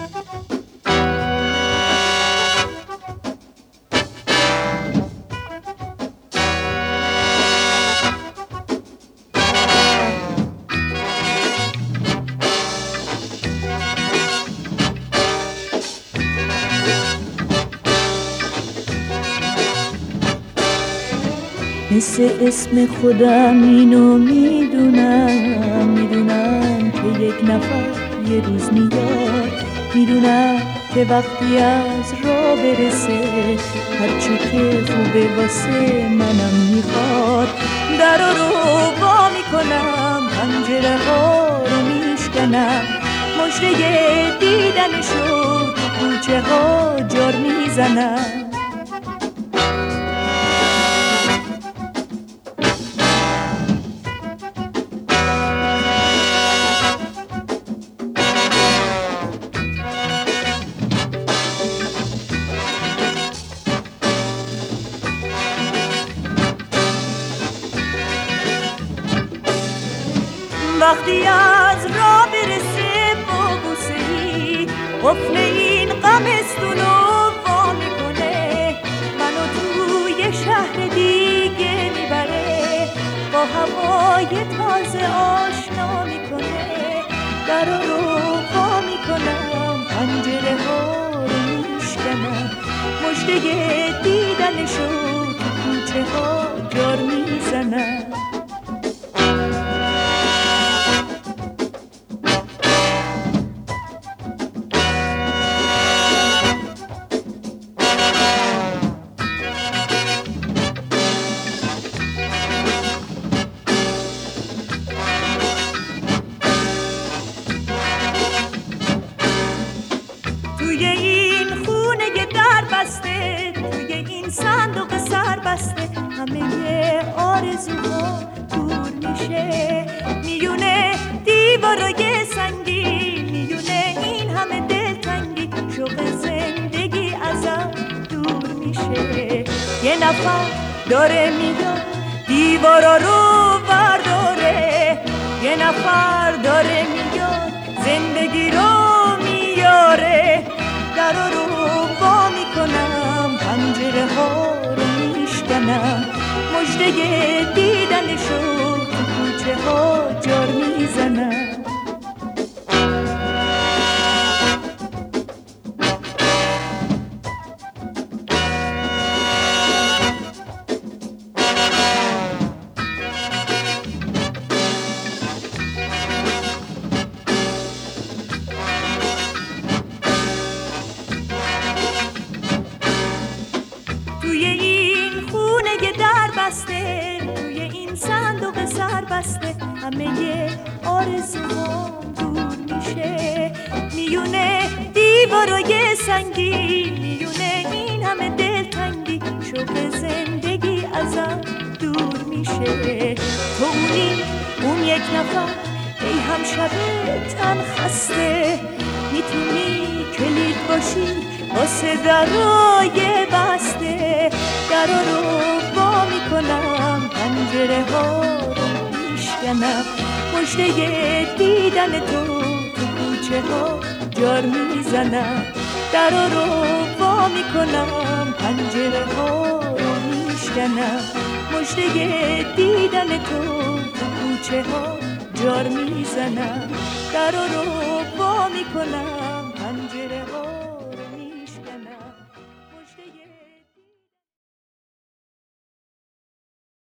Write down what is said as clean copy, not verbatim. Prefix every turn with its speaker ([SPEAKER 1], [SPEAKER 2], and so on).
[SPEAKER 1] مثل اسم خودم اینو میدونم که یک نفر یه روز میاد، میدونم که وقتی از راه برسه هرچی که خوبه واسه منم میخواد. درا رو وا میکنم، پنجره ها رو میشکنم، مژده دیدنشو تو کوچه ها جار میزنم. وقتی از راه برسه با بوسه‌ای قفل این غمستونو وا میکنه، منو توی شهر دیگه میبره، با هوای تازه آشنا میکنه. درا رو وا میکنم، پنجره ها رو میشکنم، مژده دیدنشو تو کوچه ها جار میزنم. توی این خونه در بسته، توی این صندوق سر بسته، همه آرزوها دور میشه. میونه دیوارای سنگی، میونه این همه دلتنگی، شوق زندگی ازم دور میشه. یه نفر داره میاد دیوارا رو برداره، یه نفر داره میاد زندگی رو میاره. درا رو وا میکنم، پنجره ها رو میشکنم، مژده دیدنشو تو کوچه ها جار میزنم. توی این خونه در بسته، توی این صندوق سر بسته، همه آرزوام دور میشه. میونه دیوارای سنگی، میونه این همه دلتنگی، شوق زندگی ازم دور میشه. تو اون یک نفر، ای همشب تن خسته، میتونی کلید باشی واسه درای بسته. درا رو وا میکنم، پنجره ها رو میشکنم، مژده دیدن تو تو کوچه ها جار میزنم. درا رو وا میکنم، پنجره ها رو میشکنم، مژده دیدن تو تو کوچه ها جار میزنم. درا رو وا میکنم، پنجره ها